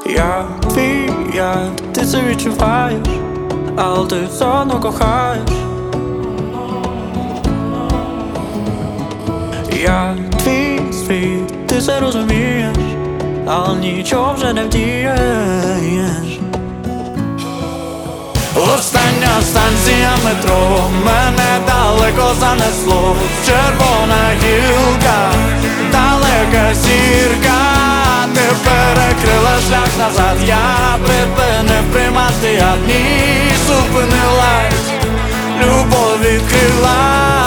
Я твій, ти це відчуваєш, але ти все одно кохаєш. Я твій світ, ти це розумієш, але нічого вже не вдієш. Остання станція метро, мене далеко занесло. Червона гілка, далека зірка, ти перекрила шлях назад. Я припинив приймати, а дні зупинилась, любов відкрила.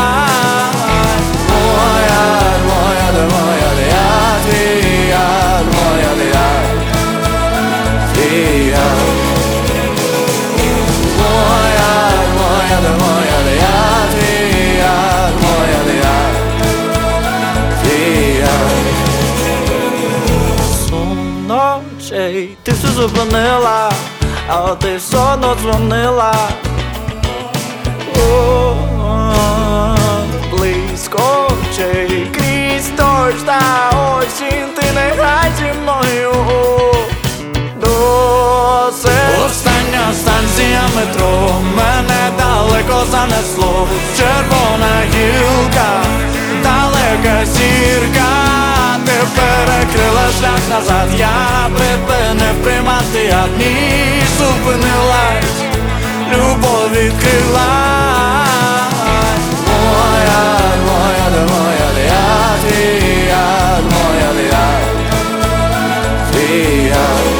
Моя, я твій, моя, твій. Ночей ти все зупинила, але ти все одно дзвонила. Близько очей крізь дощ та осінь, ти не грай зі мною досить. Остання станція метро, мене далеко занесло. Червона гілка, далека зірка, ти перекрила шлях назад. Я припинив приймати, а дні зупинилась, любов відкрила. Моя, я твій, моя, твій.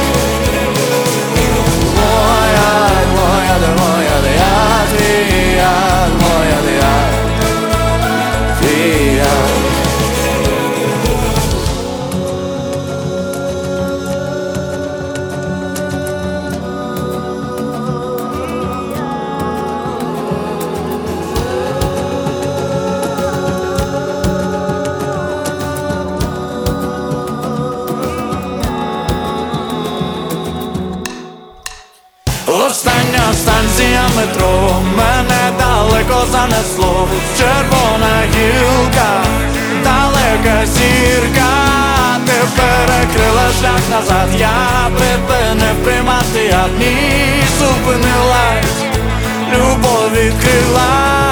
Остання станція метро, мене далеко занесло. Червона гілка, далека зірка, ти перекрила шлях назад. Я припинив приймати, а дні зупинилась, любов відкрила.